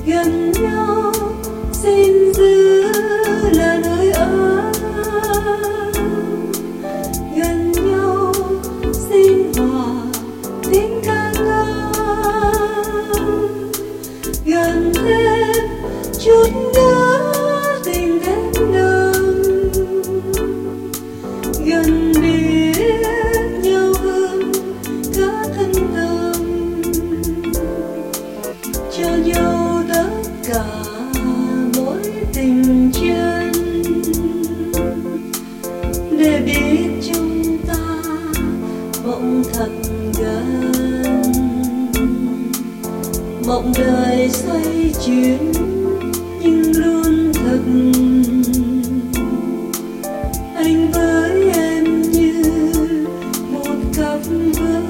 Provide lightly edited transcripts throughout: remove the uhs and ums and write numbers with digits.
gần nhau xin giữ là nơi ấm, gần nhau xin hòa tiếng ca ngân, gần thêm chút nữa tình thêm đậm, gần biết nhau hơn cả thân tâm, cho nhau tất cả mỗi tình chân, để biết chúng ta mộng thật gần, mộng đời xoay chuyển nhưng luôn thật. Anh với em như một cặp vân.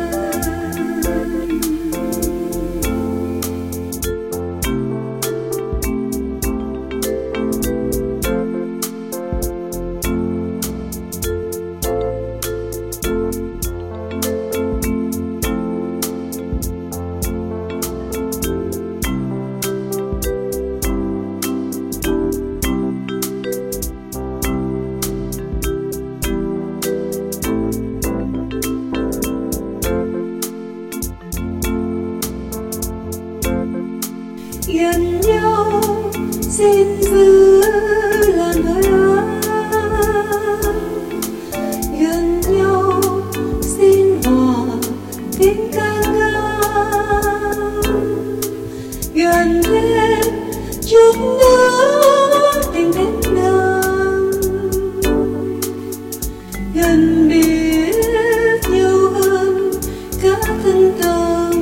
Gần nhau xin giữ là nơi ấm, gần nhau xin hòa tiếng ca ngân, gần thêm chút nữa tình thêm đậm, gần biết nhau hơn cả thân tâm,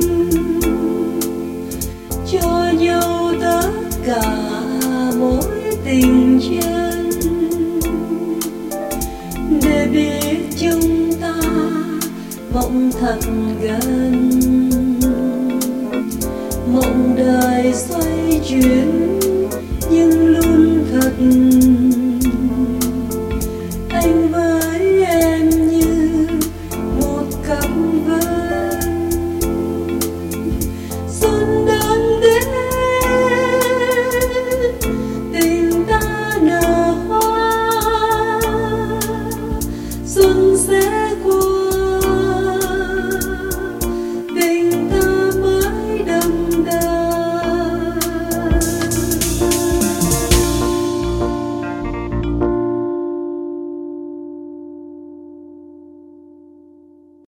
cho nhau tất cả mỗi tình chân, để biết chúng ta mộng thật gần, mộng đời xoay chuyển nhưng luôn thật.